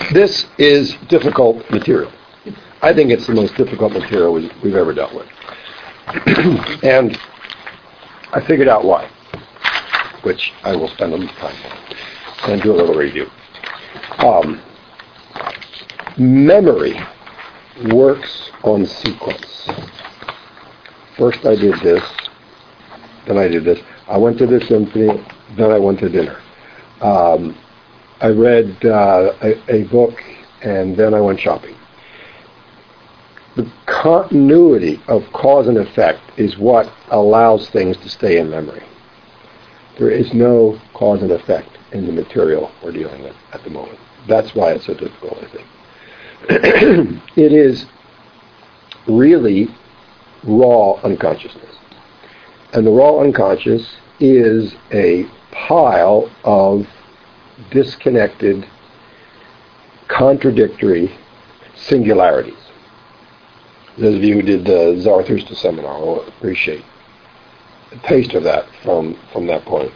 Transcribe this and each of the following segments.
This is difficult material. I think it's the most difficult material we've ever dealt with. And I figured out why, which I will spend a little time on and do a little review. Memory works on sequence. First I did this, then I did this. I went to the symphony, then I went to dinner. I read a book, and then I went shopping. The continuity of cause and effect is what allows things to stay in memory. There is no cause and effect in the material we're dealing with at the moment. That's why it's so difficult, I think. It is really raw unconsciousness. And the raw unconscious is a pile of disconnected, contradictory singularities. Those of you who did the Zarathustra seminar will appreciate a taste of that from that point.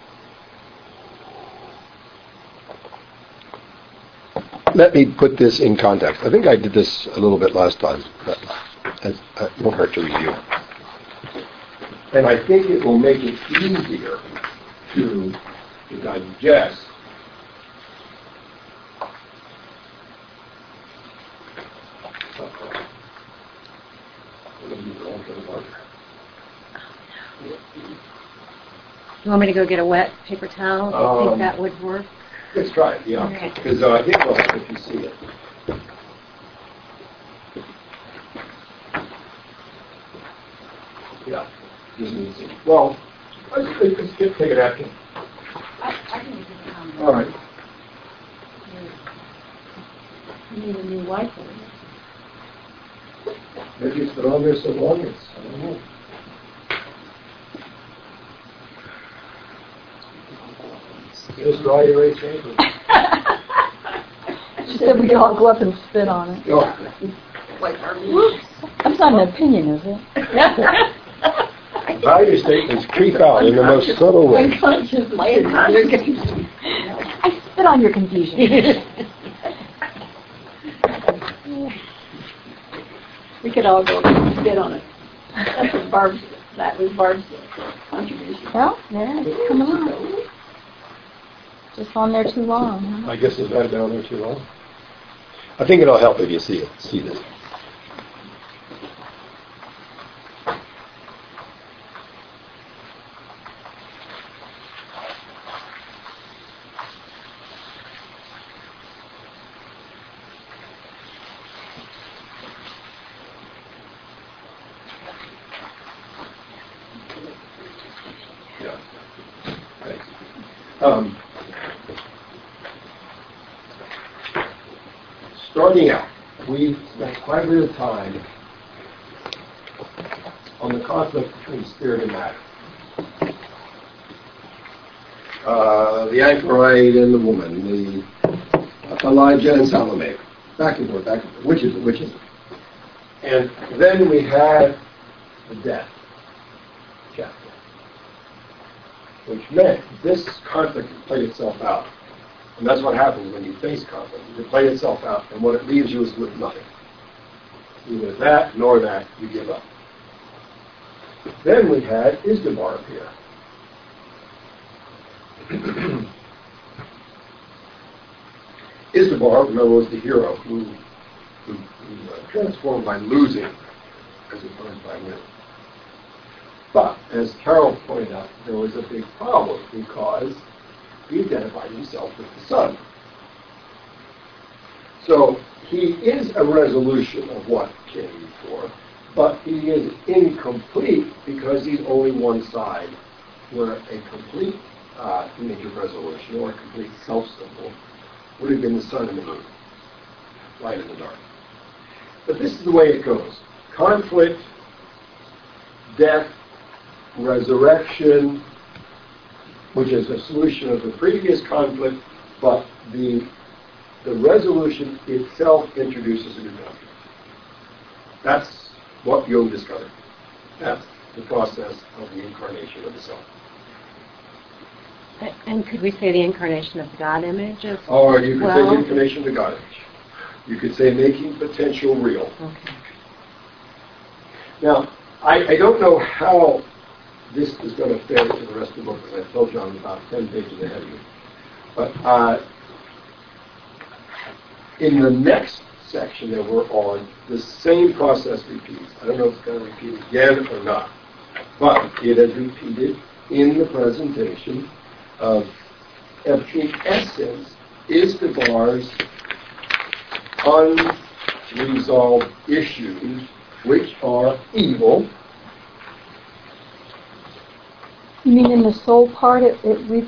Let me put this in context. I think I did this a little bit last time, but it won't hurt to review. And I think it will make it easier to digest You want me to go get a wet paper towel? Do you think that would work? Let's try it, yeah. Okay. Because I think we'll help if you see it. Yeah. Just need to see. Well, let's take it after. I can get it. All right. You need a new wiper. Maybe it's been on there so long, I don't know. Just dry erase paper. She said we could all go up and spit on it. Oh. That's not an opinion, is it? Value statements creep out in the most subtle way. Unconscious. I spit on your confusion. We could all go and spit on it. That was Barb's contribution. Well, yeah, it's coming on. Just on there too long, huh? I guess it's been down there too long. I think it'll help if you see this. Yeah. Thanks. Starting out, we spent quite a bit of time on the conflict between spirit and matter. The anchorite and the woman, the Elijah and Salome, back and forth, which is it? And then we had the death chapter, which meant this conflict played itself out. And that's what happens when you face conflict. You play itself out, and what it leaves you is with nothing. Neither that nor that, you give up. Then we had Izdubar appear. Izdubar, remember, was the hero who transformed by losing as opposed by winning. But, as Carol pointed out, there was a big problem because he identified himself with the sun. So he is a resolution of what came before, but he is incomplete because he's only one side, where a complete image of resolution or a complete self-symbol would have been the sun and the moon, light and the dark. But this is the way it goes. Conflict, death, resurrection, which is a solution of the previous conflict, but the resolution itself introduces a new conflict. That's what Jung discovered. That's the process of the incarnation of the self. And could we say the incarnation of the God image as Or you could well? say incarnation of the God image. You could say making potential real. Okay. Now, I don't know how this is going to fit into the rest of the book, because I told you I'm about 10 pages ahead of you. But in the next section that we're on, the same process repeats. I don't know if it's going to repeat again or not, but it has repeated in the presentation of, in essence, Izdubar's unresolved issues, which are evil. You mean in the soul part, how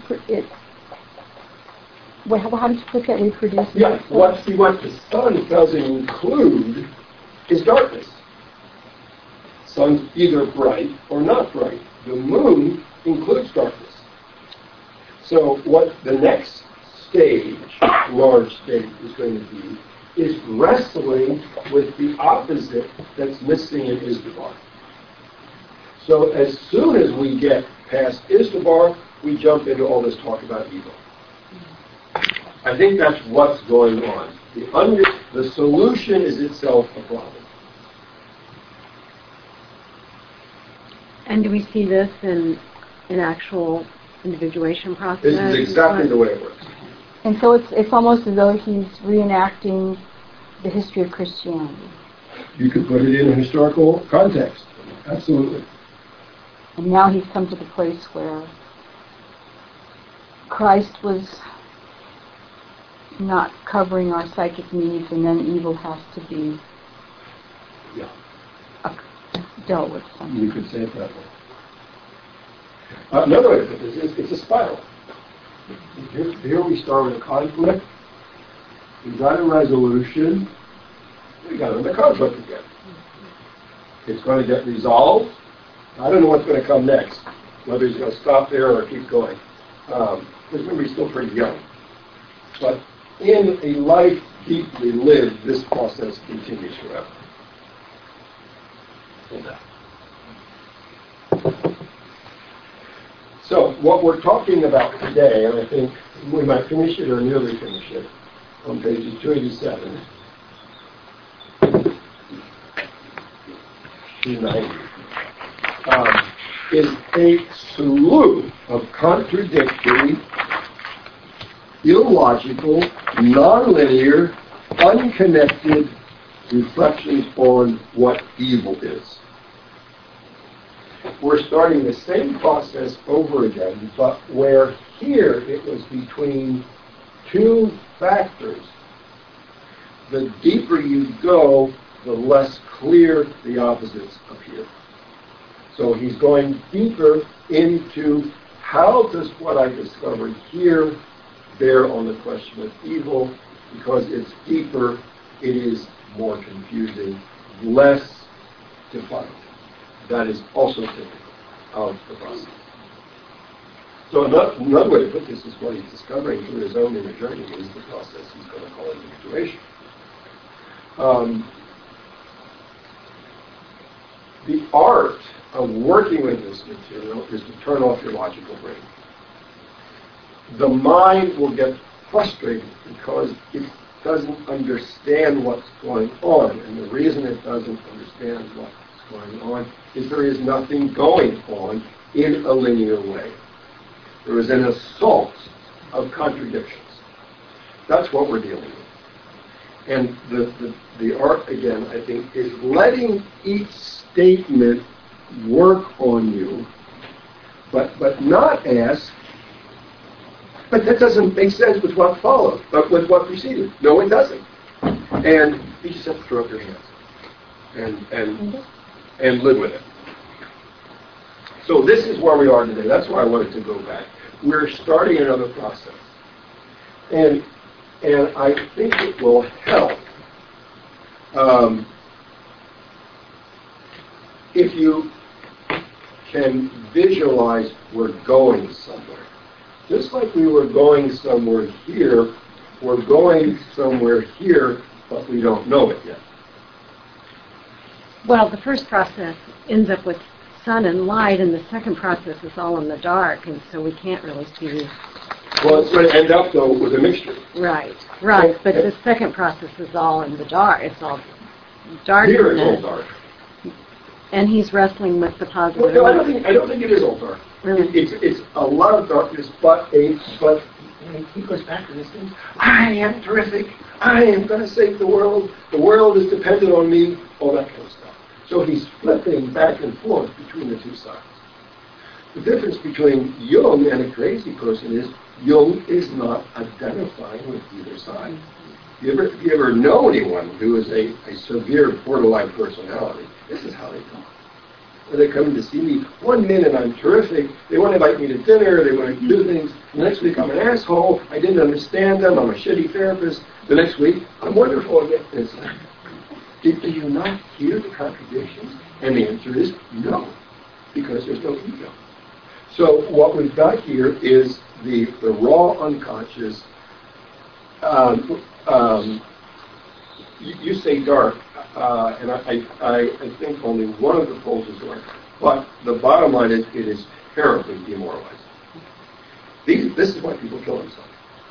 did you put that, reproduce? Yeah, what the sun doesn't include is darkness. Sun's either bright or not bright. The moon includes darkness. So what the next stage, large stage, is going to be is wrestling with the opposite that's missing in Izdubar. So as soon as we get past Izdubar, we jump into all this talk about evil. I think that's what's going on. The solution is itself a problem. And do we see this in actual individuation process? This is exactly the way it works. And so it's almost as though he's reenacting the history of Christianity. You could put it in a historical context. Absolutely. And now he's come to the place where Christ was not covering our psychic needs, and then evil has to be dealt with somehow. You could say it that way. Another way to put this is it's a spiral. Here we start with a conflict. We got a resolution. We got another conflict again. It's going to get resolved. I don't know what's going to come next, whether he's going to stop there or keep going. Because remember, he's still pretty young. But in a life deeply lived, this process continues forever. So what we're talking about today, and I think we might finish it or nearly finish it, on pages 287 to 90, is a slew of contradictory, illogical, nonlinear, unconnected reflections on what evil is. We're starting the same process over again, but where here it was between two factors. The deeper you go, the less clear the opposites appear. So he's going deeper into how does what I discovered here bear on the question of evil. Because it's deeper, it is more confusing, less defined. That is also typical of the process. So another way to put this is what he's discovering through his own inner journey is the process he's going to call individuation. The art of working with this material is to turn off your logical brain. The mind will get frustrated because it doesn't understand what's going on. And the reason it doesn't understand what's going on is there is nothing going on in a linear way. There is an assault of contradictions. That's what we're dealing with. And the art, again, I think, is letting each statement work on you, but not ask, but that doesn't make sense with what followed, but with what preceded. No, it doesn't. And you just have to throw up your hands and live with it. So this is where we are today. That's why I wanted to go back. We're starting another process. And I think it will help if you can visualize we're going somewhere. Just like we were going somewhere here, we're going somewhere here, but we don't know it yet. Well, the first process ends up with sun and light, and the second process is all in the dark, and so we can't really see. Well, it's going to end up, though, with a mixture. Right, but the second process is all in the dark. It's all Here it's all darkness. dark. And he's wrestling with the Well, positive. no, I don't think it is all dark. Really? It's a lot of darkness, but he goes back to this thing. I am terrific. I am going to save the world. The world is dependent on me. All that kind of stuff. So he's flipping back and forth between the two sides. The difference between Jung and a crazy person is Jung is not identifying with either side. If you ever know anyone who is a severe borderline personality, this is how they talk. When they come to see me, 1 minute I'm terrific, they want to invite me to dinner, they want to do things. The next week I'm an asshole, I didn't understand them, I'm a shitty therapist. The next week, I'm wonderful again. It's like, do you not hear the contradictions? And the answer is no, because there's no ego. So what we've got here is the raw unconscious. You say dark, and I think only one of the poles is dark. But the bottom line is it is terribly demoralizing. This is why people kill themselves.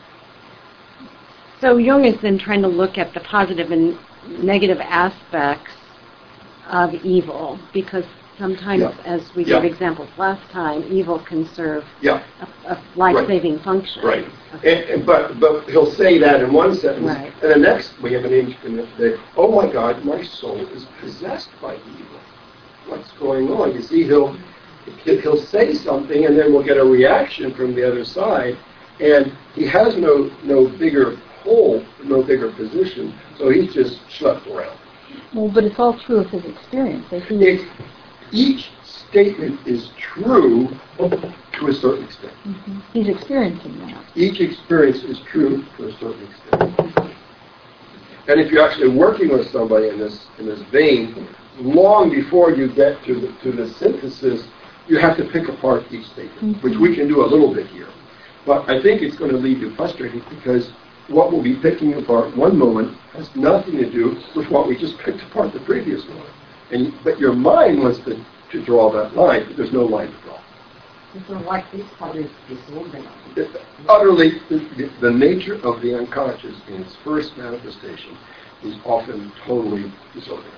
So Jung is then trying to look at the positive and negative aspects of evil, because sometimes, as we gave examples last time, evil can serve a life-saving function. Right. But he'll say that in one sentence, right. And the next we have an image that, oh my God, my soul is possessed by evil. What's going on? You see, he'll say something, and then we'll get a reaction from the other side, and he has no bigger pole, no bigger position, so he's just schlepped around. Well, but it's all true of his experience. Each statement is true to a certain extent. Mm-hmm. He's experiencing that. Each experience is true to a certain extent. And if you're actually working with somebody in this vein, long before you get to the synthesis, you have to pick apart each statement, which we can do a little bit here. But I think it's going to leave you frustrated because what we'll be picking apart one moment has nothing to do with what we just picked apart the previous one. But your mind wants to draw that line, but there's no line to draw. So what is utterly disorganized? Utterly, the nature of the unconscious in its first manifestation is often totally disorganized.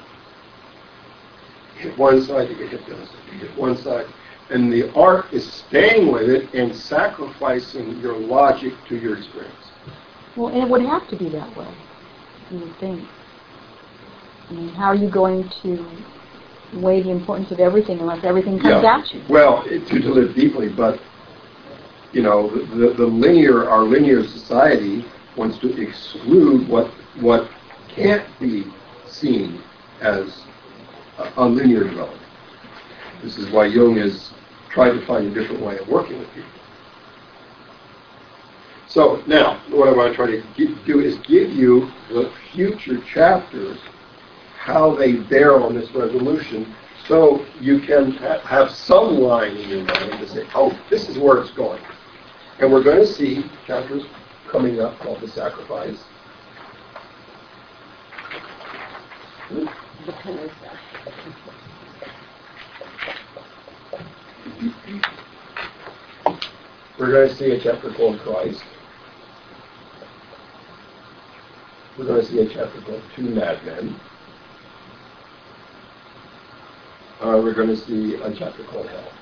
Hit one side, you get hit the other side. You hit one side. And the art is staying with it and sacrificing your logic to your experience. Well, and it would have to be that way, you would think. I mean, how are you going to weigh the importance of everything unless everything comes at you? Well, to live deeply, but, our linear society wants to exclude what can't be seen as a linear development. This is why Jung has tried to find a different way of working with people. So now, what I want to try to do is give you the future chapters, how they bear on this resolution, so you can have some line in your mind to say, oh, this is where it's going. And we're going to see chapters coming up called The Sacrifice. The pillars. We're going to see a chapter called Christ. We're going to see a chapter called Two Madmen. We're going to see a chapter called Hell.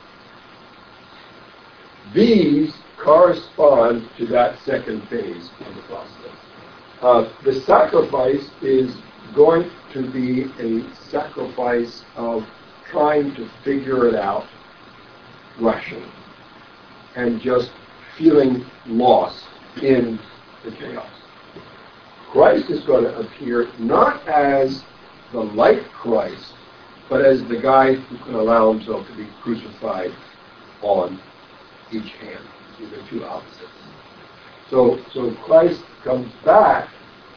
These correspond to that second phase of the process. The sacrifice is going to be a sacrifice of trying to figure it out rationally and just feeling lost in the chaos. Christ is going to appear not as the light Christ, but as the guy who can allow himself to be crucified on each hand. These are two opposites. So Christ comes back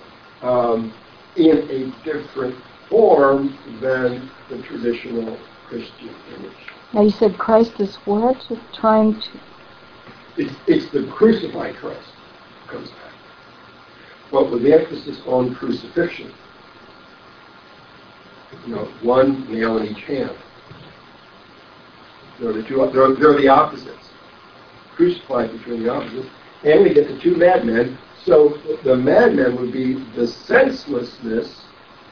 in a different form than the traditional Christian image. Now you said Christ is what? Trying to... It's the crucified Christ who comes back. But with the emphasis on crucifixion. One nail in each hand. They're the opposites. Crucified between the opposites. And we get the two madmen. So the madmen would be the senselessness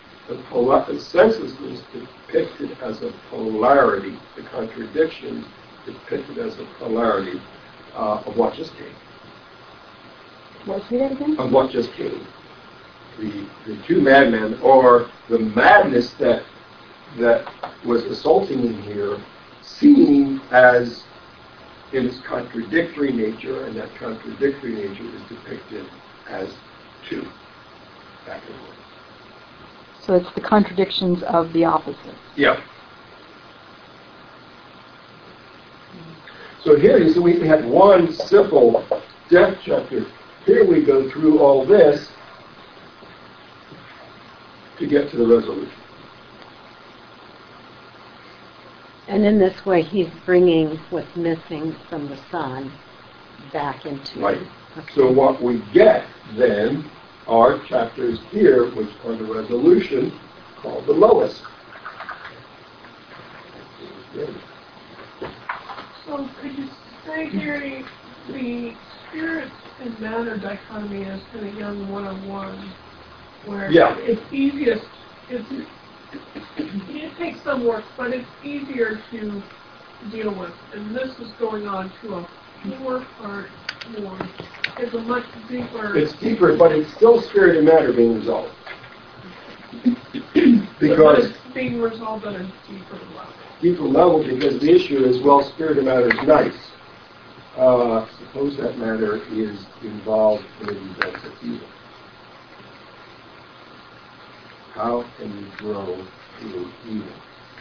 depicted as a polarity, the contradiction depicted as a polarity of what just came. What, say that again? Of what just came. The two madmen, or the madness that was assaulting him here, seen as in its contradictory nature, and that contradictory nature is depicted as two back and forth. So it's the contradictions of the opposite. Yeah. So here you see we have one simple death chapter. Here we go through all this to get to the resolution. And in this way, he's bringing what's missing from the Son back into... Right. Okay. So what we get then are chapters here, which are the resolution, called the lowest. So could you say here the spirit and matter dichotomy is kind of young 101, where it's easiest, it takes some work, but it's easier to deal with. And this is going on to a 4-part more. It's a much deeper... It's deeper, but it's still spirit and matter being resolved. But Because it's being resolved at a deeper level. deeper level, because the issue is, well, spirit and matter is nice. Suppose that matter is involved in events of evil. How can you grow through evil?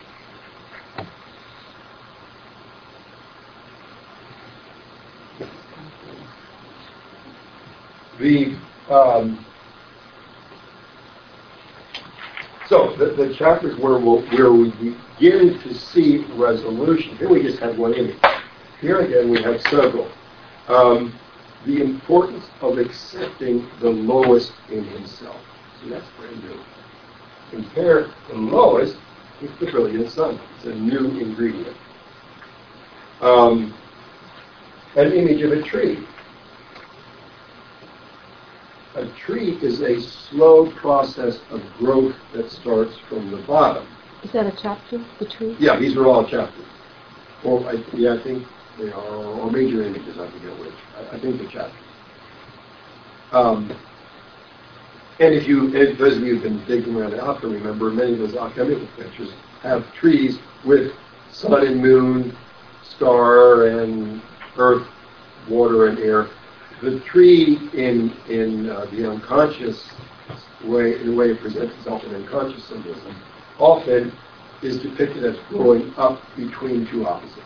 So the chapters where we begin to see resolution. Here we just have one image. Here again we have several. The importance of accepting the lowest in himself. See, that's brand new. Compare the lowest with the brilliant sun. It's a new ingredient. An image of a tree. A tree is a slow process of growth that starts from the bottom. Is that a chapter, the tree? Yeah, these are all chapters. Or I think they are, or major images, I forget which. I think they're chapters. And if those of you who've been digging around the Alchemy, remember many of those alchemical pictures have trees with sun and moon, star and earth, water and air. The tree in the unconscious way, in the way it presents itself in unconscious symbolism, often is depicted as growing up between two opposites.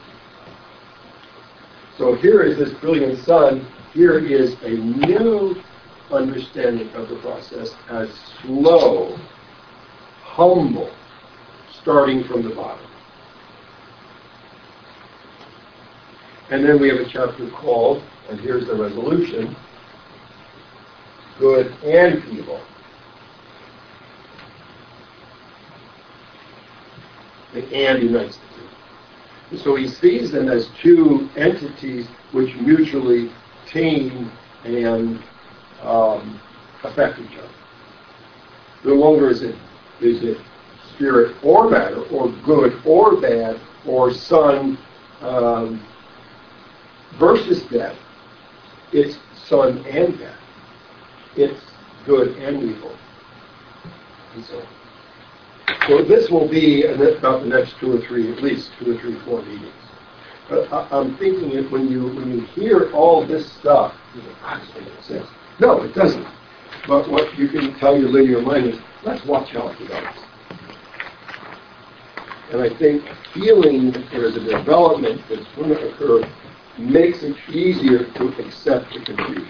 So here is this brilliant sun. Here is a new understanding of the process as slow, humble, starting from the bottom. And then we have a chapter called, and here's the resolution, good and evil. The and unites the two. So he sees them as two entities which mutually tame and affect each other. No longer is it spirit or matter, or good or bad, or sun versus death. It's sun and death. It's good and evil. And so this will be about the next 2 or 3, at least 2 or 3, 4 meetings. But I'm thinking if when you hear all this stuff, you think, this makes sense. No, it doesn't. But what you can tell your linear mind is, let's watch how it develops. And I think feeling that there's a development that's going to occur makes it easier to accept the confusion.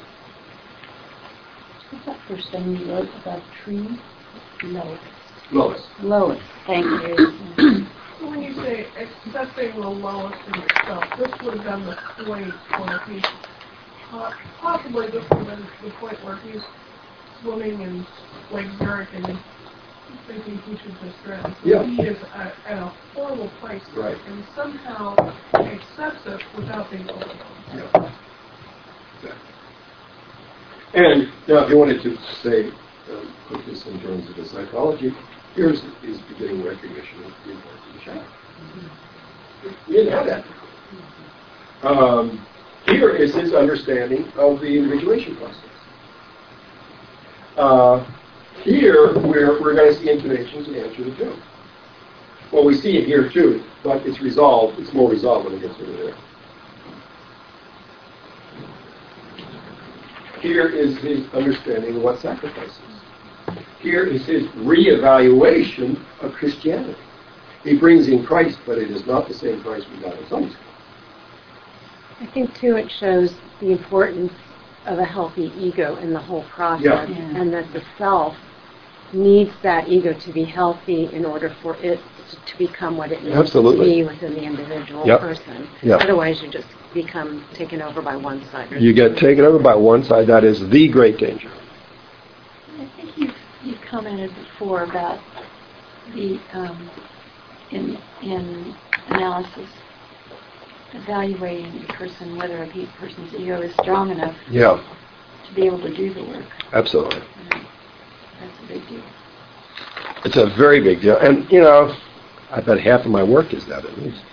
What's that first thing you wrote about trees? Lois. Lowest. Thank you. So when you say accepting the lowest in yourself, this would have been the point where he's possibly this would have been the point where he's swimming in Lake Zurich and thinking he should distress. Yeah. He is at a horrible place. Right. And somehow accepts it without being overwhelmed. Yeah. Exactly. And now, if you wanted to say, put this in terms of the psychology, here's his beginning recognition of the importance of the shadow. He didn't have that before. Here is his understanding of the individuation process. Here, we're going to see inclinations and answer the two. Well, we see it here too, but it's resolved. It's more resolved when it gets over there. Here is his understanding of what sacrifice is. Here is his reevaluation of Christianity. He brings in Christ, but it is not the same Christ we got in Sunday school. I think, too, it shows the importance of a healthy ego in the whole process, and that the self needs that ego to be healthy in order for it to become what it needs to be within the individual person. Otherwise, you just become taken over by one side. You get taken over by one side. That is the great danger. I think you've commented before about the in analysis evaluating the person, whether a person's ego is strong enough to be able to do the work. Absolutely. That's a big deal. It's a very big deal. And, I bet half of my work is that at least.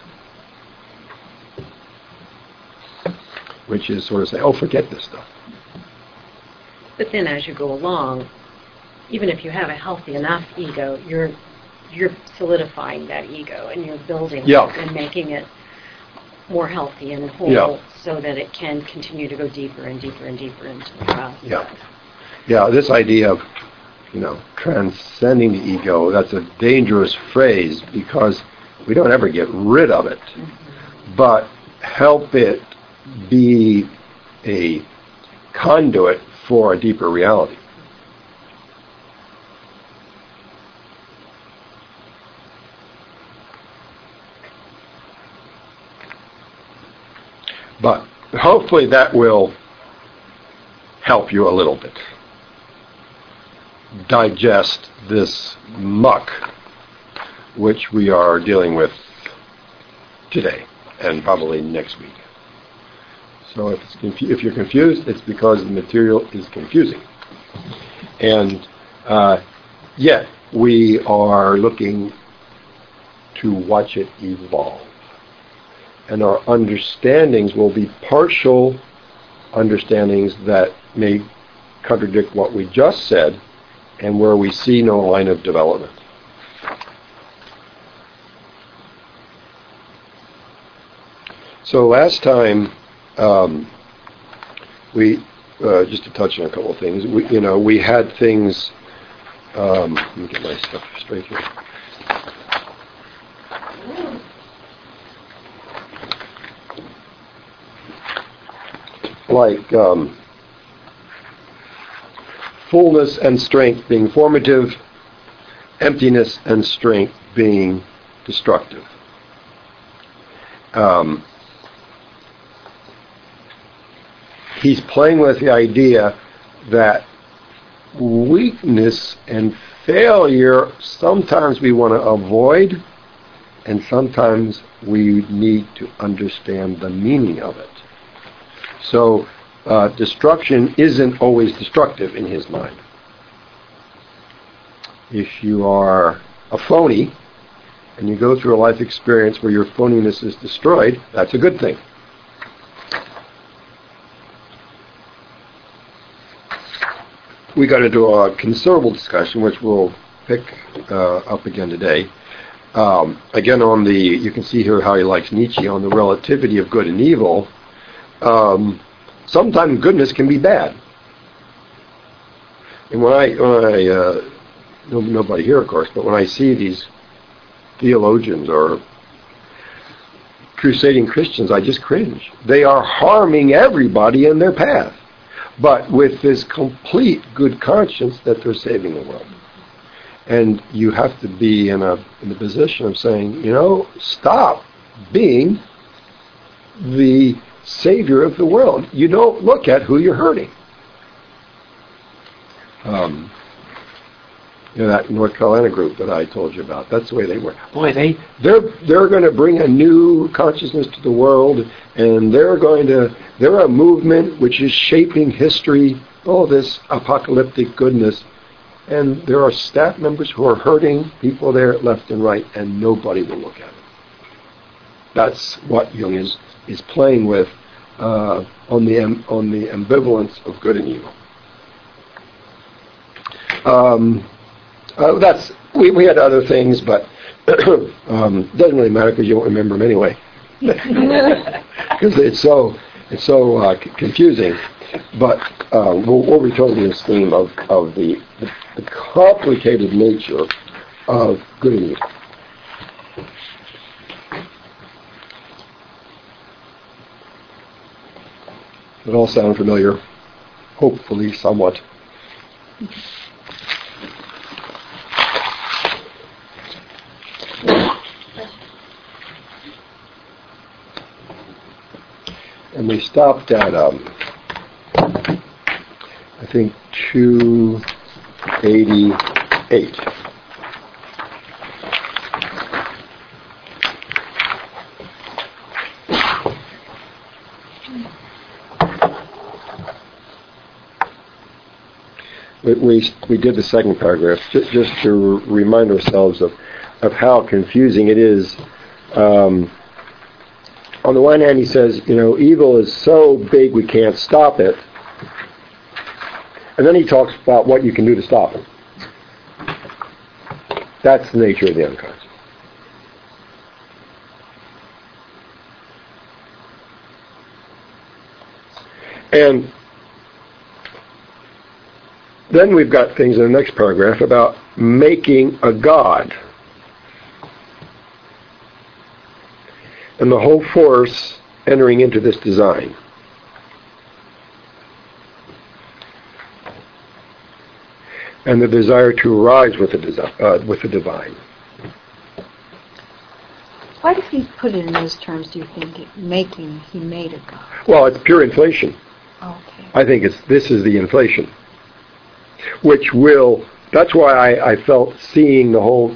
Which is sort of say, forget this stuff. But then as you go along, even if you have a healthy enough ego, you're solidifying that ego and you're building it and making it more healthy and whole so that it can continue to go deeper and deeper and deeper into the process. Yeah, this idea of, transcending the ego, that's a dangerous phrase because we don't ever get rid of it, but help it be a conduit for a deeper reality. But hopefully that will help you a little bit digest this muck which we are dealing with today and probably next week. So if you're confused, it's because the material is confusing. And yet we are looking to watch it evolve. And our understandings will be partial understandings that may contradict what we just said and where we see no line of development. So last time, we just to touch on a couple of things, we had things, let me get my stuff straight here. Like fullness and strength being formative, emptiness and strength being destructive. He's playing with the idea that weakness and failure sometimes we want to avoid, and sometimes we need to understand the meaning of it. So destruction isn't always destructive in his mind. If you are a phony and you go through a life experience where your phoniness is destroyed, that's a good thing. We got into a considerable discussion, which we'll pick up again today. Again, you can see here how he likes Nietzsche on the relativity of good and evil. Sometimes goodness can be bad. And when I nobody here, of course, but when I see these theologians or crusading Christians, I just cringe. They are harming everybody in their path, but with this complete good conscience that they're saving the world. And you have to be in the position of saying, stop being the savior of the world. You don't look at who you're hurting. that North Carolina group that I told you about. That's the way they work. Boy, they're going to bring a new consciousness to the world, and they're a movement which is shaping history, all this apocalyptic goodness. And there are staff members who are hurting people there left and right, and nobody will look at it. That's what Jung is playing with on the ambivalence of good and evil. We had other things, but doesn't really matter because you won't remember them anyway. Because it's so confusing. But we'll return to this theme of the complicated nature of good and evil. It all sound familiar, hopefully somewhat. And we stopped at, I think, 288. We did the second paragraph just to remind ourselves of how confusing it is. On the one hand, he says, evil is so big we can't stop it. And then he talks about what you can do to stop it. That's the nature of the unconscious. And then we've got things in the next paragraph about making a god. And the whole force entering into this design. And the desire to arise with the divine. Why does he put it in those terms, do you think? He made a god. Well, it's pure inflation. Okay. I think this is the inflation. That's why I felt seeing the whole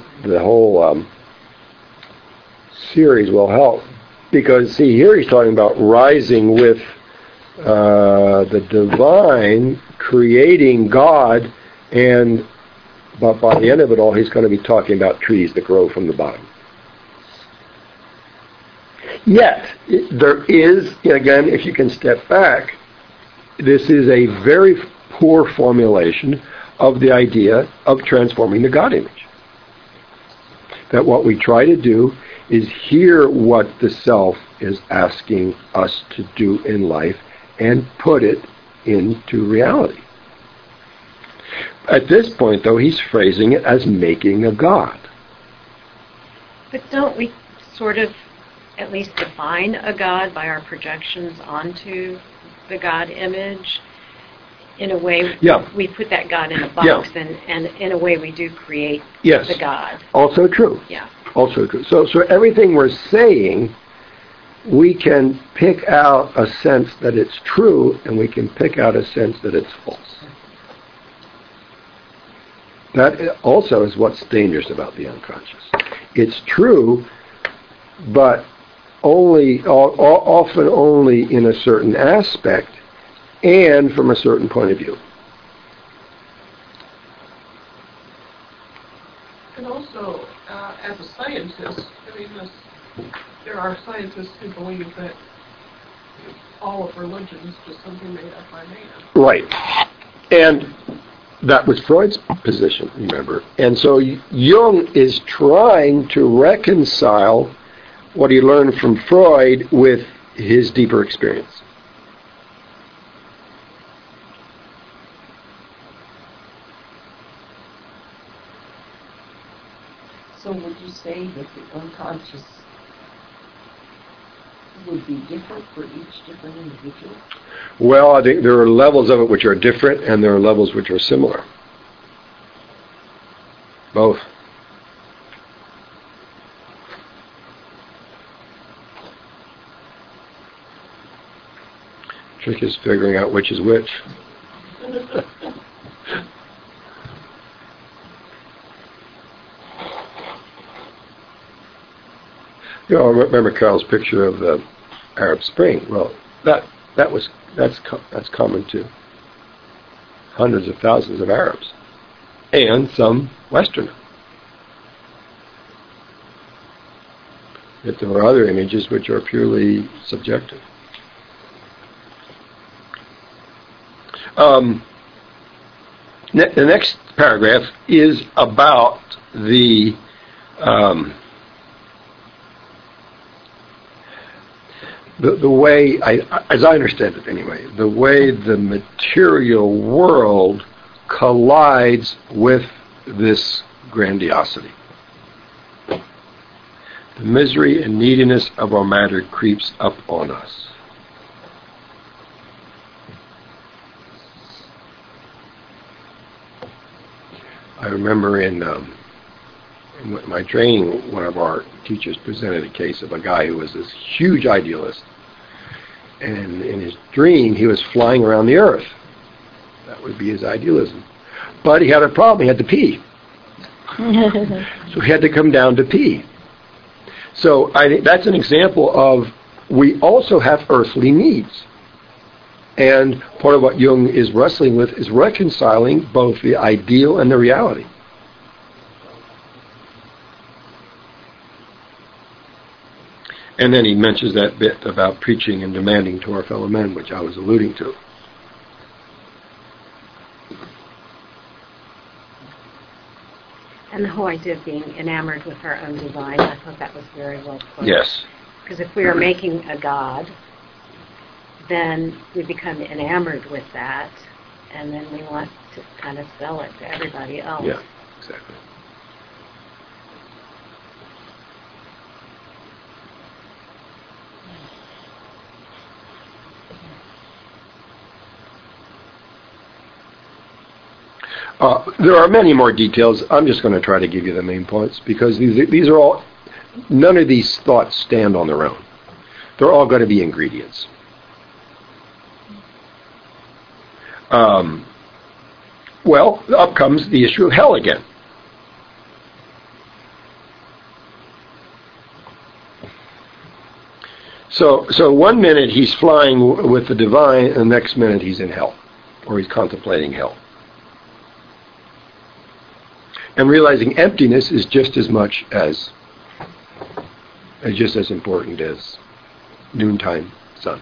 series will help. Because, see, here he's talking about rising with the divine, creating God, but by the end of it all, he's going to be talking about trees that grow from the bottom. Yet, there is, again, if you can step back, this is a very poor formulation of the idea of transforming the God image. That what we try to do is hear what the self is asking us to do in life and put it into reality. At this point, though, he's phrasing it as making a God. But don't we sort of at least define a God by our projections onto the God image? In a way, we put that God in a box, and in a way we do create the God. Also true. Yeah. Also true. So everything we're saying, we can pick out a sense that it's true, and we can pick out a sense that it's false. That also is what's dangerous about the unconscious. It's true, but often only in a certain aspect, and from a certain point of view. And also, as a scientist, there are scientists who believe that all of religion is just something made up by man. Right. And that was Freud's position, remember. And so Jung is trying to reconcile what he learned from Freud with his deeper experience. So would you say that the unconscious would be different for each different individual? Well, I think there are levels of it which are different, and there are levels which are similar. Both. Trick is figuring out which is which. You know, I remember Carol's picture of the Arab Spring. Well, that's common to hundreds of thousands of Arabs and some Westerners. Yet there are other images which are purely subjective. The next paragraph is about the way, as I understand it anyway, the way the material world collides with this grandiosity. The misery and neediness of our matter creeps up on us. I remember in my training, one of our teachers presented a case of a guy who was this huge idealist. And in his dream, he was flying around the earth. That would be his idealism. But he had a problem. He had to pee. So he had to come down to pee. So I think that's an example of we also have earthly needs. And part of what Jung is wrestling with is reconciling both the ideal and the reality. And then he mentions that bit about preaching and demanding to our fellow men, which I was alluding to. And the whole idea of being enamored with our own divine, I thought that was very well put. Yes. Because if we are making a god, then we become enamored with that, and then we want to kind of sell it to everybody else. Yeah, exactly. There are many more details. I'm just going to try to give you the main points because these are all, none of these thoughts stand on their own. They're all going to be ingredients. Well, up comes the issue of hell again. So 1 minute he's flying with the divine, and the next minute he's in hell, or he's contemplating hell. And realizing emptiness is just as important as noontime sun.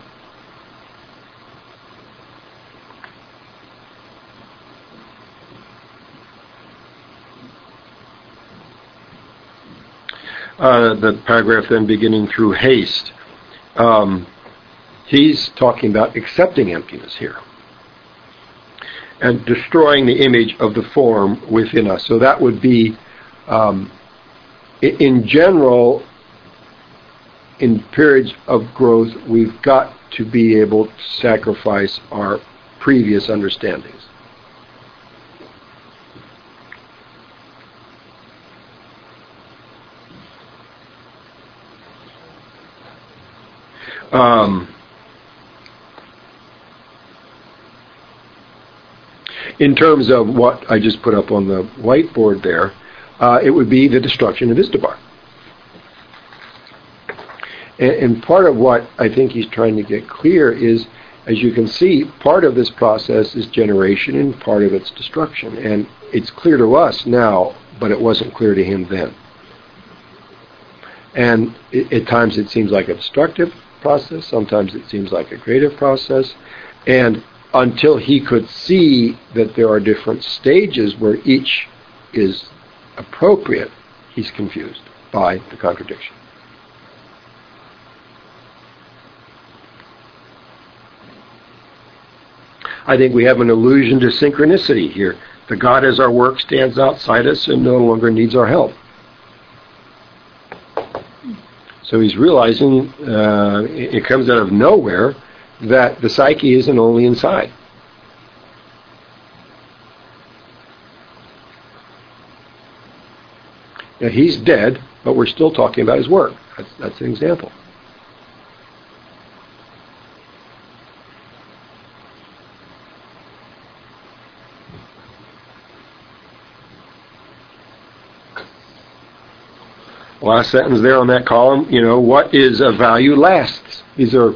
The paragraph then beginning through haste, he's talking about accepting emptiness here and destroying the image of the form within us. So that would be, in general, in periods of growth, we've got to be able to sacrifice our previous understandings. In terms of what I just put up on the whiteboard there, it would be the destruction of Ishtar. And part of what I think he's trying to get clear is, as you can see, part of this process is generation and part of it's destruction. And it's clear to us now, but it wasn't clear to him then. And at times it seems like a destructive process, sometimes it seems like a creative process, and until he could see that there are different stages where each is appropriate, he's confused by the contradiction. I think we have an allusion to synchronicity here. The God as our work stands outside us and no longer needs our help. So he's realizing, it comes out of nowhere, that the psyche isn't only inside. Now, he's dead, but we're still talking about his work. That's an example. Last sentence there on that column, what is of value lasts. These are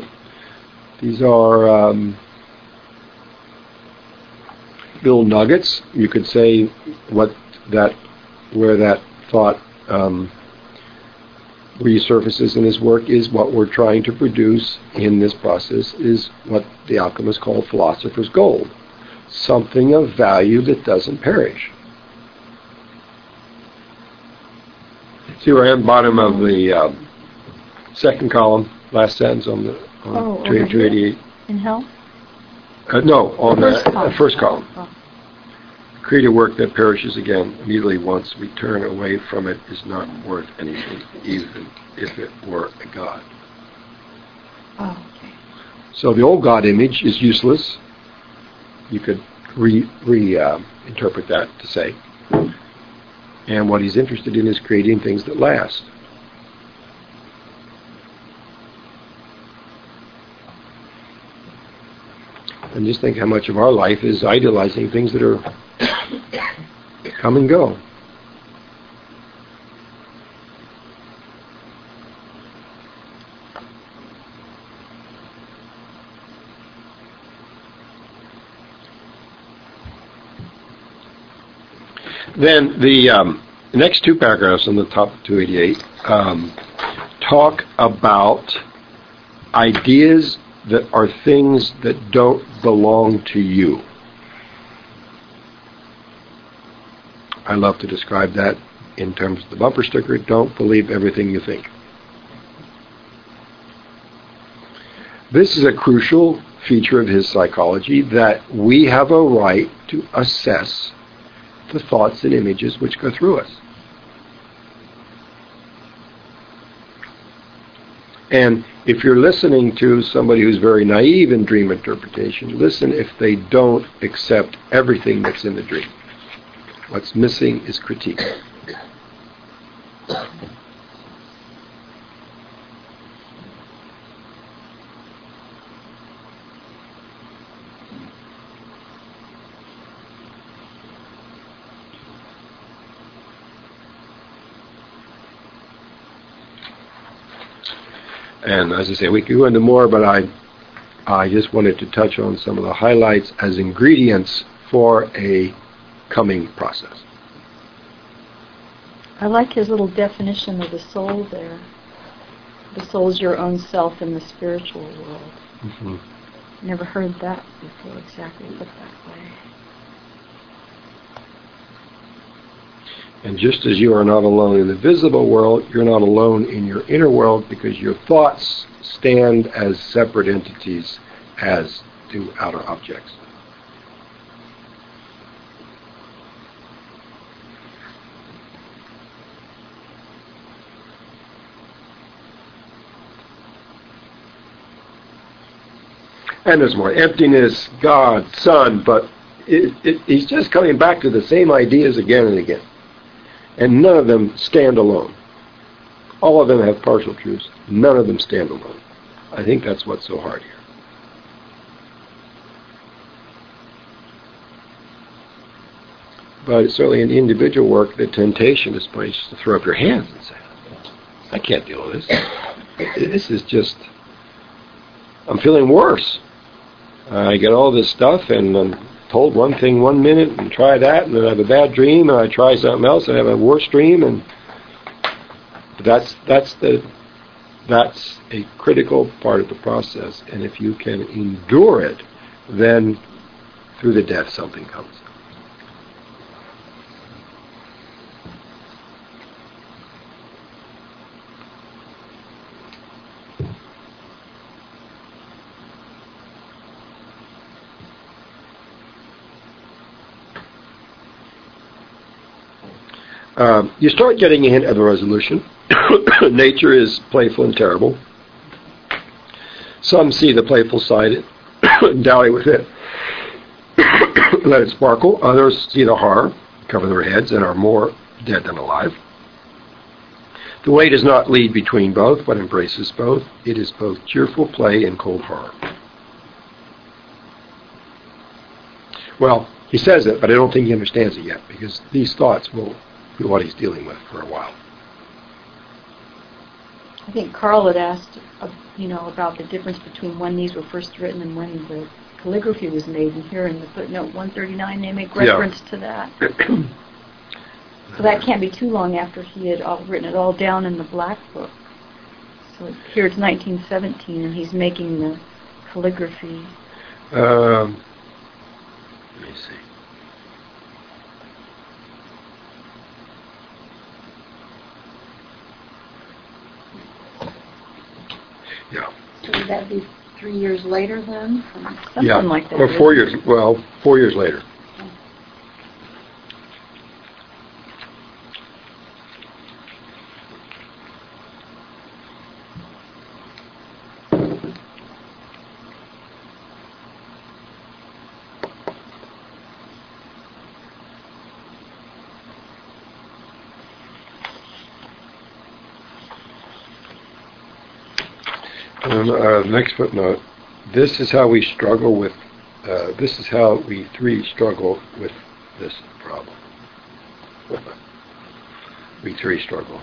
little nuggets. You could say where that thought resurfaces in his work is what we're trying to produce in this process is what the alchemists call philosopher's gold. Something of value that doesn't perish. See where I am, bottom of the second column, last sentence on 288. In hell? No, on the first column. Oh. Create a work that perishes again immediately once we turn away from it is not worth anything, even if it were a god. Oh, okay. So the old god image is useless. You could interpret that to say. And what he's interested in is creating things that last. And just think how much of our life is idealizing things that are come and go. Then the next two paragraphs on the top of 288 talk about ideas that are things that don't belong to you. I love to describe that in terms of the bumper sticker, don't believe everything you think. This is a crucial feature of his psychology, that we have a right to assess the thoughts and images which go through us. And if you're listening to somebody who's very naive in dream interpretation, listen if they don't accept everything that's in the dream. What's missing is critique. And as I say, we could go into more, but I just wanted to touch on some of the highlights as ingredients for a coming process. I like his little definition of the soul there. The soul's your own self in the spiritual world. Mm-hmm. Never heard that before exactly put that way. And just as you are not alone in the visible world, you're not alone in your inner world, because your thoughts stand as separate entities as do outer objects. And there's more emptiness, God, Son, but he's just coming back to the same ideas again and again. And none of them stand alone. All of them have partial truths. None of them stand alone. I think that's what's so hard here. But certainly in individual work, the temptation is to throw up your hands and say, I can't deal with this. This is just, I'm feeling worse. I get all this stuff and I'm told one thing 1 minute and try that, and then I have a bad dream, and I try something else and I have a worse dream, and that's a critical part of the process. And if you can endure it, then through the death something comes. You start getting a hint of a resolution. Nature is playful and terrible. Some see the playful side and dally with it. Let it sparkle. Others see the horror, cover their heads, and are more dead than alive. The way does not lead between both, but embraces both. It is both cheerful play and cold horror. Well, he says it, but I don't think he understands it yet, because these thoughts will be what he's dealing with for a while. I think Carl had asked, about the difference between when these were first written and when the calligraphy was made. And here in the footnote 139, they make reference to that. So that can't be too long after he had written it all down in the Black Book. So here it's 1917, and he's making the calligraphy. Let me see. Yeah. So would that be 3 years later then? Something like that. Or 4 years. Well, 4 years later. Next footnote. This is how we struggle with. This is how we three struggle with this problem. We three struggle.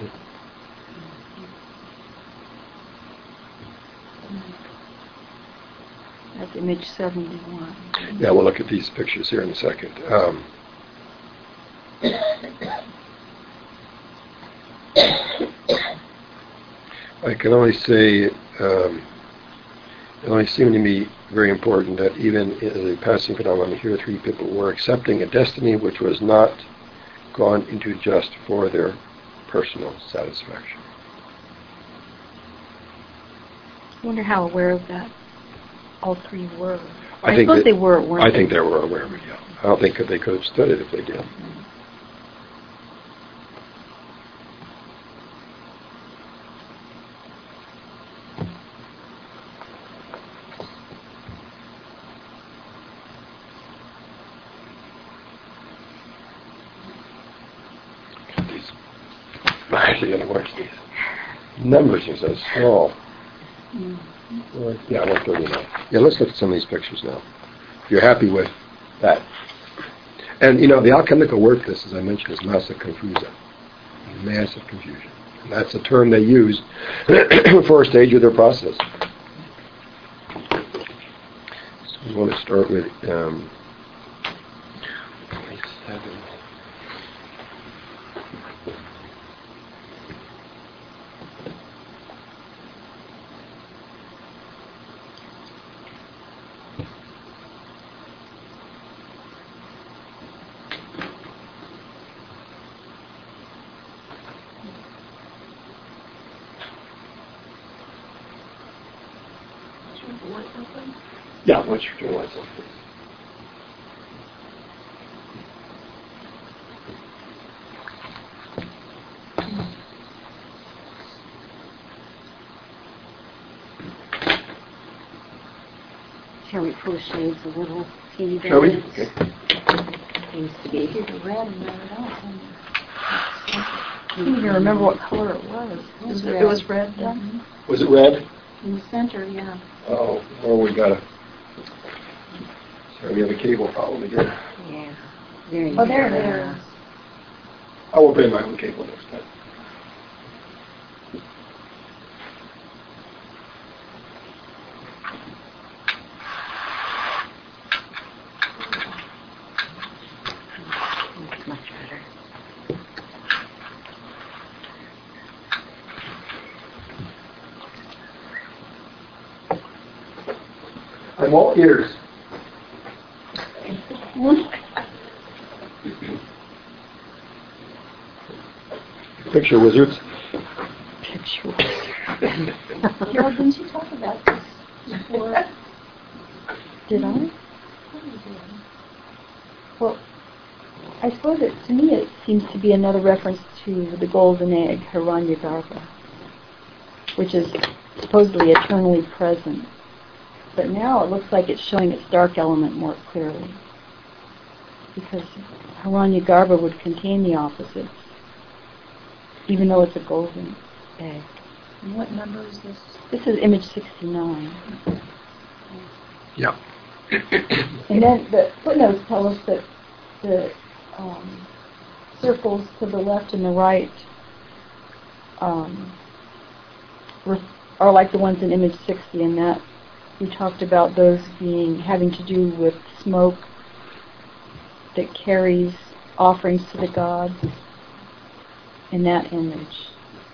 That's image 71. Yeah, we'll look at these pictures here in a second. I can only say it only seemed to me very important that even as a passing phenomenon, here three people were accepting a destiny which was not gone into just for their personal satisfaction. I wonder how aware of that all three were. I think suppose they were, weren't they? I think they were aware of it, yeah. I don't think that they could have stood it if they did. Actually, going to watch these numbers are so small. Yeah, 139. Yeah, let's look at some of these pictures now. If you're happy with that. And, the alchemical word for this, as I mentioned, is massa confusa. Massive confusion. And that's a term they use for a stage of their process. So we want to start with 27. Yeah, once you're doing lights off, please. Shall we pull the shades a little teeny bit? Shall we? Okay. Seems to be. The red and red out. I can't even remember what color it was. It was red then? Was it red? In the center, yeah. Oh, we got a... Sorry, we have a cable problem again. Yeah. There you Oh, there go. it is. I will bring my own cable next time. That's much better. I'm all ears. Picture wizards. Picture. Carol, didn't you talk about this before? Did I? Well, I suppose to me it seems to be another reference to the golden egg, Hiranyagarbha, which is supposedly eternally present. But now it looks like it's showing its dark element more clearly, because Hiranyagarbha would contain the opposites, even though it's a golden egg. And what number is this? This is image 69. Yeah. And then the footnotes tell us that the circles to the left and the right are like the ones in image 60, and that we talked about those having to do with smoke that carries offerings to the gods in that image.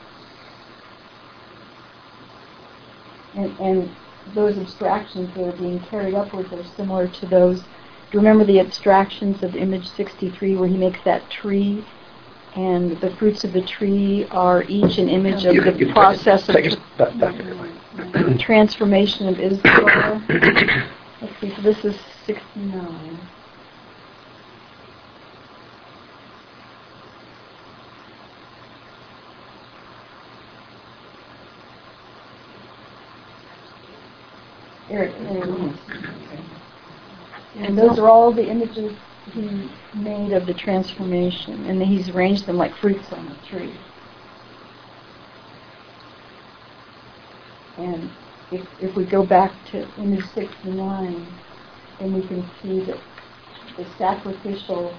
And those abstractions that are being carried upwards are similar to those. Do you remember the abstractions of image 63 where he makes that tree, and the fruits of the tree are each an image of the process of transformation of Israel? Let's see, so this is 69. There it is. And those are all the images he made of the transformation, and he's arranged them like fruits on a tree. And if we go back to image 69, then we can see that the sacrificial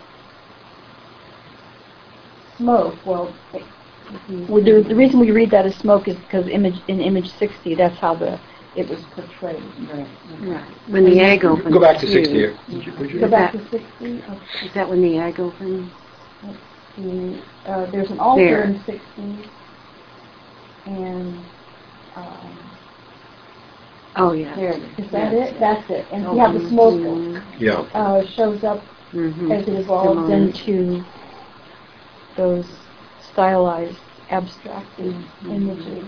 smoke, the reason we read that as smoke is because in image 60, that's how it was portrayed. Right. When the egg opens. Go back to 60. Go back to 60. Okay. Is that when the egg opens? Let's see. There's an altar in 60, and oh yeah. There it is. Is that it? That's it. And you have the smoke. Shows up as it evolves into those stylized, abstracted images.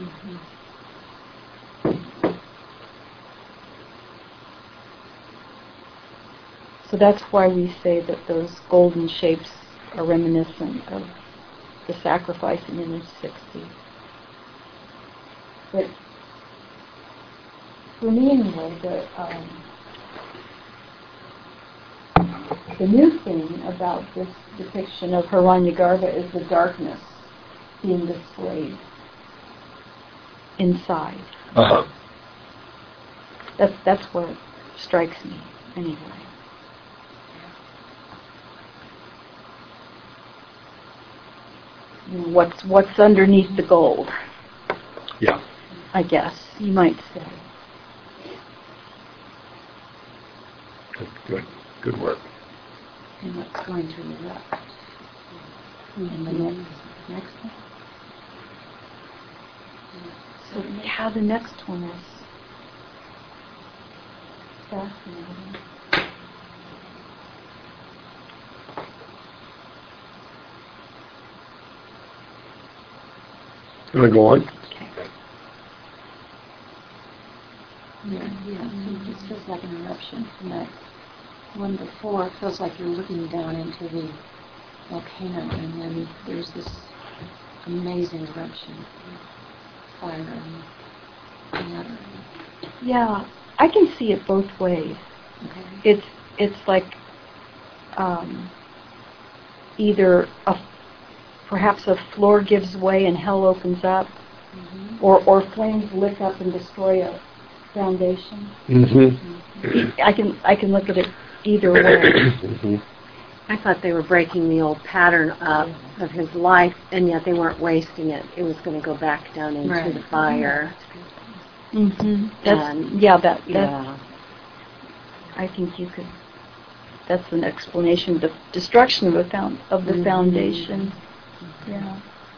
So that's why we say that those golden shapes are reminiscent of the sacrifice in image 60. But for me anyway, the new thing about this depiction of Hiranyagarbha is the darkness being displayed inside. That's what strikes me anyway. What's underneath the gold? Yeah. I guess you might say. Good work. And what's going to erupt? And the next one? So yeah, the next one is fascinating. You want to go on? Okay. Yeah, so it feels like an eruption from that one before. It feels like you're looking down into the volcano, and then there's this amazing eruption of fire and water. Yeah, I can see it both ways. Okay. It's like either perhaps a floor gives way and hell opens up, or flames lick up and destroy a foundation. I can look at it either way. I thought they were breaking the old pattern up of his life, and yet they weren't wasting it. It was going to go back down into the fire. I think you could. That's an explanation of the destruction of the foundation. Yeah.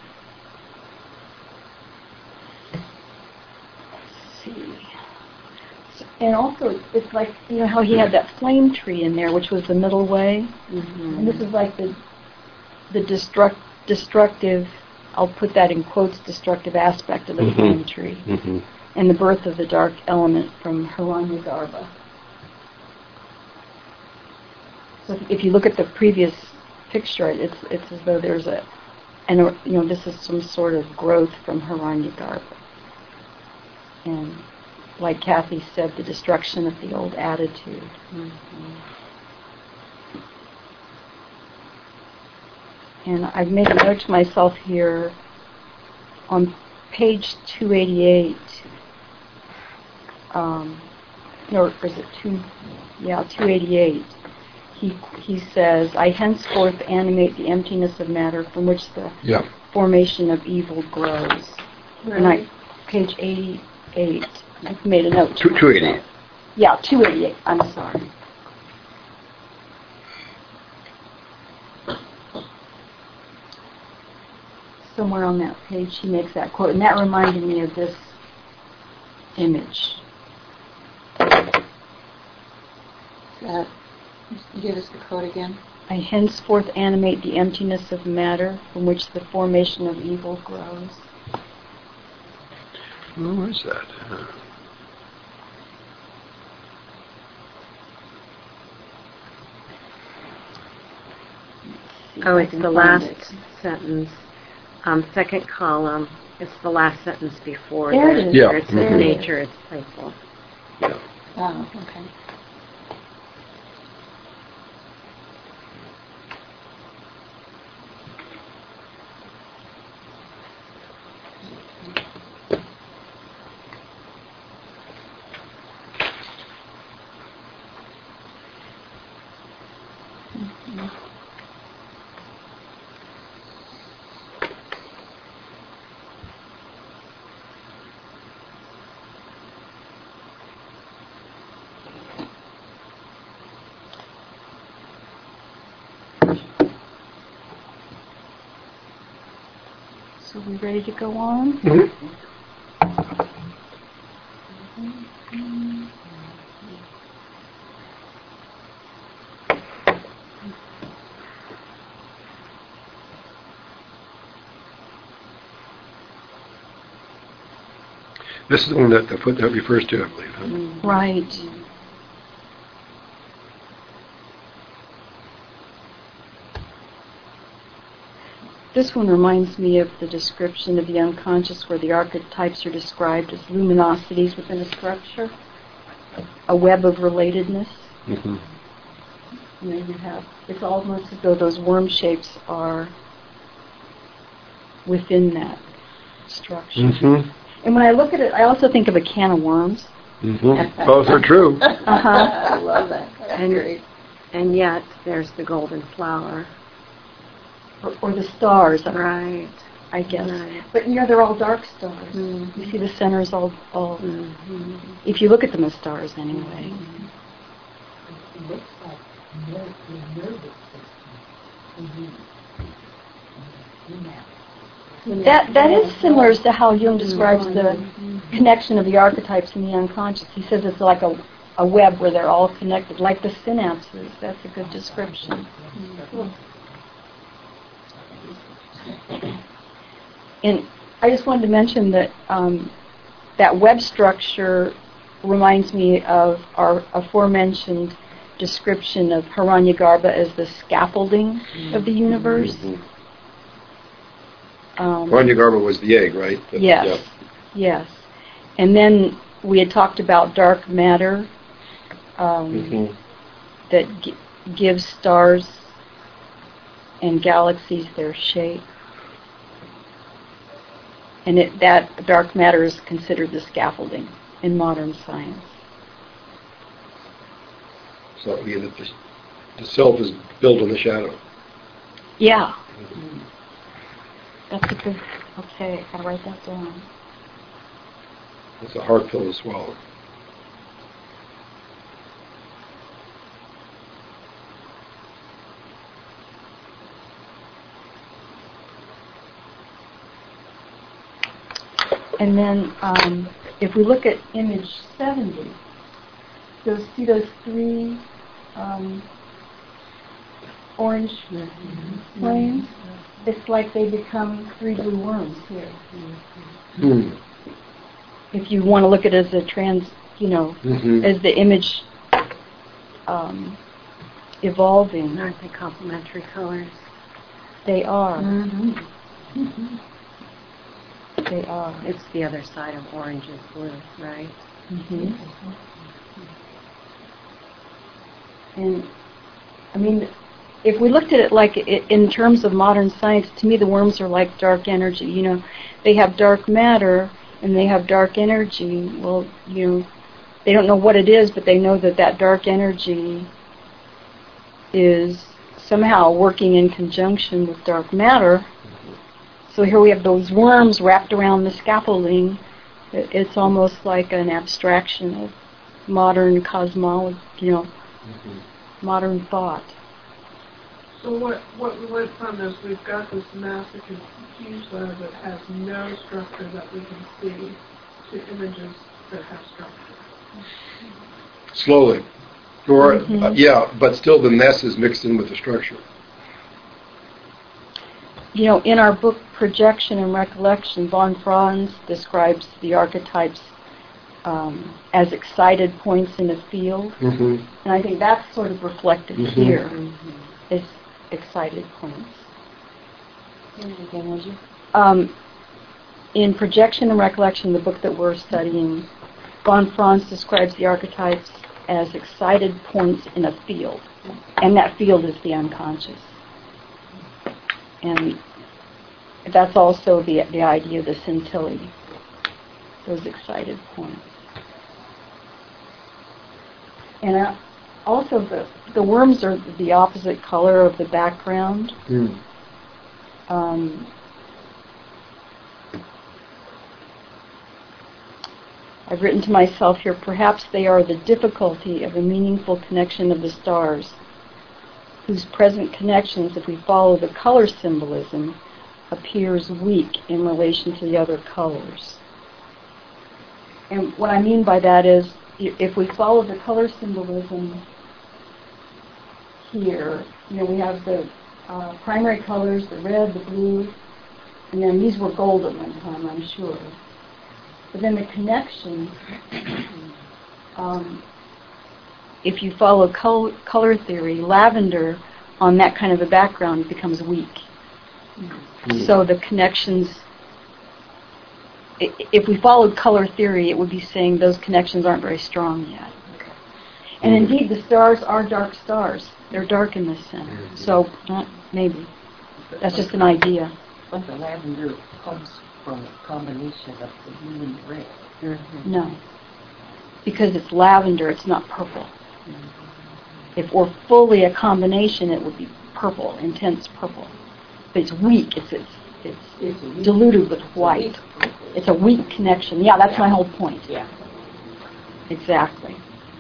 Let's see. And also, it's like, you know how he had that flame tree in there, which was the middle way? And this is like the destructive, I'll put that in quotes, destructive aspect of the flame tree. And the birth of the dark element from Hiranyagarbha. So if you look at the previous picture, it's as though there's this is some sort of growth from Hiranyagarbha. And like Kathy said, the destruction of the old attitude. And I've made a note to myself here on page 288. Or is it 288? He says, I henceforth animate the emptiness of matter from which the formation of evil grows. And page 88. I've made a note. 280. Yeah, 288. I'm sorry. Somewhere on that page she makes that quote, and that reminded me of this image. Give us the quote again. I henceforth animate the emptiness of matter from which the formation of evil grows. Who is that? Oh, it's the last sentence. Second column. It's the last sentence before. There it is. Yeah. It's Mhm. nature is playful. Yeah. Oh, okay. So we ready to go on? Mhm. This is the one that the footnote refers to, I believe. Huh? Right. This one reminds me of the description of the unconscious where the archetypes are described as luminosities within a structure, a web of relatedness. Mm-hmm. You know, you have, it's almost as though those worm shapes are within that structure. Mm-hmm. And when I look at it, I also think of a can of worms. Mm-hmm. Both are true. Uh-huh. I love that. That's And- great. And yet, there's the golden flower. Or the stars, Right. I guess. Right. But you know, they're all dark stars. Mhm. You see the center is all Mhm. if you look at them as stars anyway. That is similar as to how Jung describes the connection of the archetypes in the unconscious. He says it's like a web where they're all connected, like the synapses. That's a good description. And I just wanted to mention that that web structure reminds me of our aforementioned description of Hiranyagarbha as the scaffolding of the universe. Hiranyagarbha was the egg, right? Yes, yes. And then we had talked about dark matter that gives stars and galaxies their shape. And that dark matter is considered the scaffolding in modern science. So again, the self is built on the shadow. Yeah. That's a good, okay, I gotta write that down. It's a hard pill to swallow. And then if we look at image 70, see those three orange flames? It's like they become three blue worms here. If you want to look at it as a as the image evolving. Aren't they complementary colors? They are. They are. It's the other side of orange is blue, right? And I mean, if we looked at it like in terms of modern science, to me the worms are like dark energy. You know, they have dark matter and they have dark energy. Well, you know, they don't know what it is, but they know that that dark energy is somehow working in conjunction with dark matter. So here we have those worms wrapped around the scaffolding It's almost like an abstraction of modern cosmology, modern thought. So what we went from is we've got this massive huge letter that has no structure that we can see to images that have structure. Slowly. Or, but still the mess is mixed in with the structure. In our book Projection and Recollection, von Franz describes the archetypes as excited points in a field. And I think that's sort of reflected here, is excited points. Again, would you? In Projection and Recollection, the book that we're studying, von Franz describes the archetypes as excited points in a field. And that field is the unconscious. And that's also the idea of the scintillae, those excited points. And also the worms are the opposite color of the background. I've written to myself here, perhaps they are the difficulty of a meaningful connection of the stars, whose present connections, if we follow the color symbolism, appears weak in relation to the other colors. And what I mean by that is, if we follow the color symbolism here, we have the primary colors, the red, the blue, and then these were gold at one time, I'm sure. But then the connections, if you follow color theory, lavender on that kind of a background becomes weak. So the connections, if we followed color theory, it would be saying those connections aren't very strong yet. And indeed, the stars are dark stars. They're dark in the center. So maybe. That's just an idea. But the lavender comes from a combination of the blue and the red. No. Because it's lavender, it's not purple. If we're fully a combination, it would be purple, intense purple. But it's weak. It's diluted with white. It's a weak connection. Yeah, that's my whole point. Yeah. Exactly.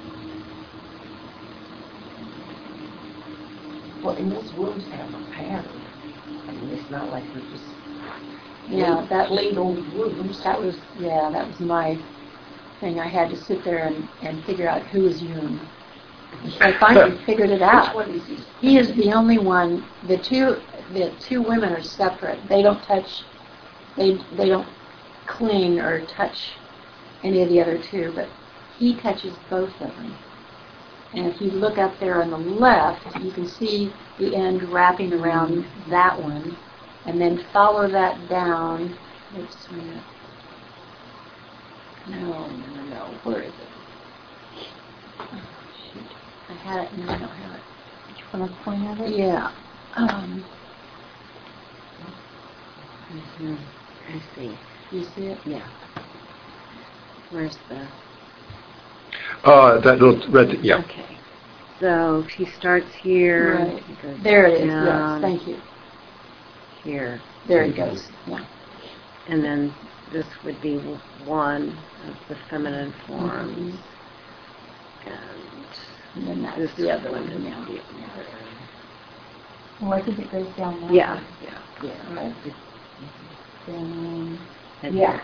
Well, and those words have a pattern. I mean, it's not like they're just that plain old words. That was my thing. I had to sit there and figure out who was Jung. I finally figured it out. Which one is he? He is the only one. The two women are separate. They don't touch. They don't cling or touch any of the other two. But he touches both of them. And if you look up there on the left, you can see the end wrapping around that one, and then follow that down. Oops, a minute. No. Where is it? Oh, shoot. I had it, and I don't have it. Do you want to point at it? Yeah. I see. You see it? Yeah. Where's the... That little red, yeah. Okay. So she starts here. Right. There it is. Down, yes, thank you. Here. There it goes. Yeah. And then this would be one of the feminine forms. And then that's This the other one. one. Yeah. Well, I think it goes down that Yeah. way. Yeah. Right. Down. And Yeah.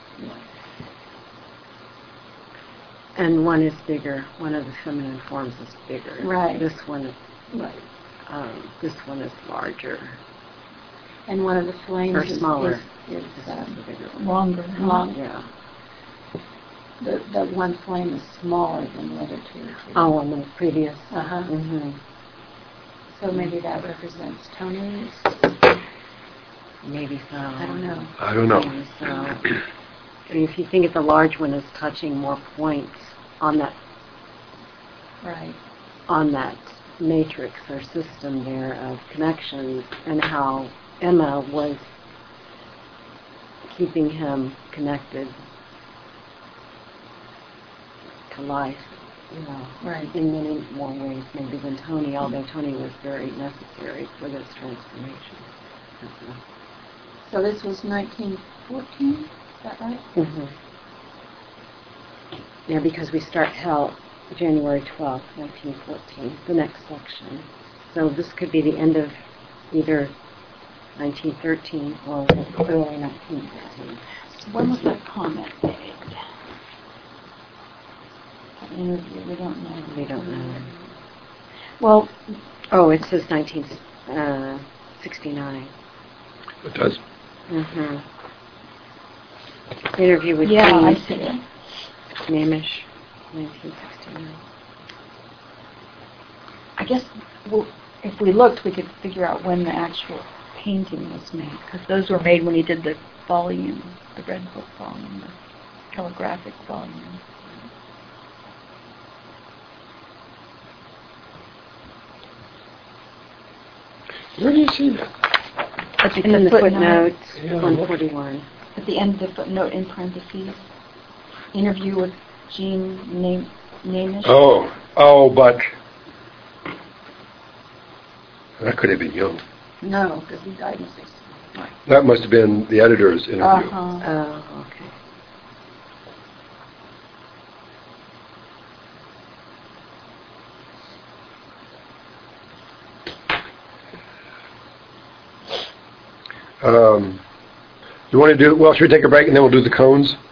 And one is bigger. One of the feminine forms is bigger. Right. This one, Right. this one is larger. And one of the flames Or smaller. is the bigger one. Longer. longer. Yeah. The one flame is smaller than the other two. Oh, on the previous. Uh-huh. Mm-hmm. So maybe that represents Tony's. Maybe so. I don't know. I don't know. Maybe so. I mean, if you think of the large one as touching more points on that matrix or system there of connections, and how Emma was keeping him connected to life, Right. in many more ways maybe than Tony, although Tony was very necessary for this transformation. So this was 1914, is that right? Mm-hmm. Yeah, because we start HELP January 12th, 1914, the next section. So this could be the end of either 1913 or early 1913. So when was that comment made? That interview, we don't know. We don't know. Well, oh, it says 1969. It does. Mm-hmm. Interview with yeah, Dean I see it. Namish, 1969. I guess if we looked, we could figure out when the actual painting was made, because those were made when he did the volume, the Red Book volume, the calligraphic volume. Where do you see that? At the, And then the footnote, footnotes, Yeah, 141. at the end of the footnote in parentheses, interview with Jean Namish. Oh, but that could have been Young. No, because he died in 1969. That must have been the editor's interview. Uh-huh. Oh, okay. You want to do, well, should we take a break and then we'll do the cones?